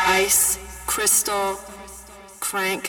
ice, crystal, crank.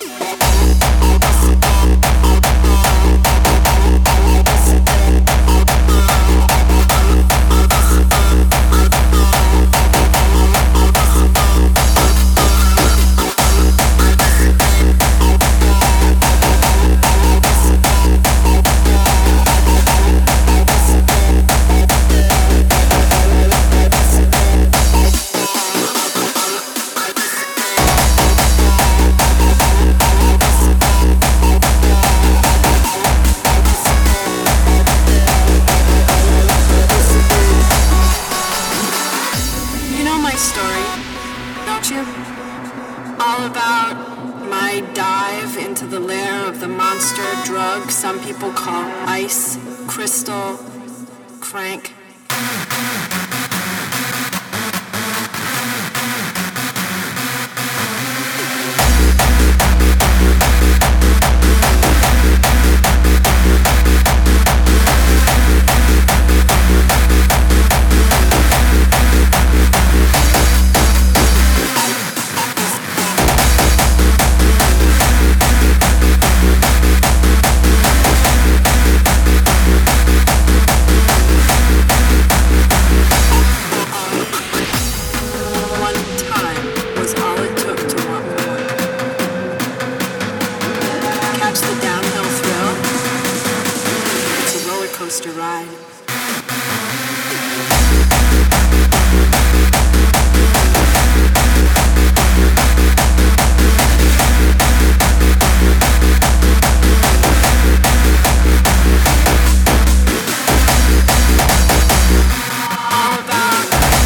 Story, don't you? All about my dive into the lair of the monster drug some people call ice, crystal, crank. To ride. All about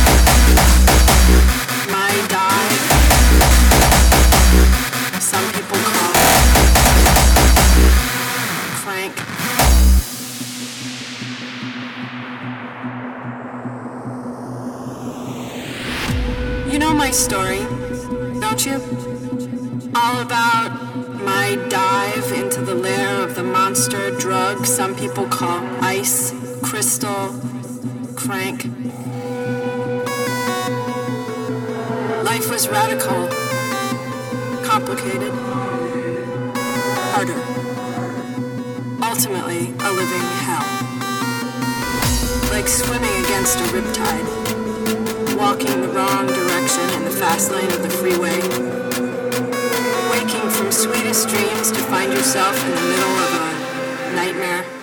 my dive. Some people call crank. You know my story, don't you? All about my dive into the lair of the monster drug some people call ice, crystal, crank. Life was radical, complicated, harder. Ultimately, a living hell. Like swimming against a riptide. Walking the wrong direction in the fast lane of the freeway. Waking from sweetest dreams to find yourself in the middle of a nightmare.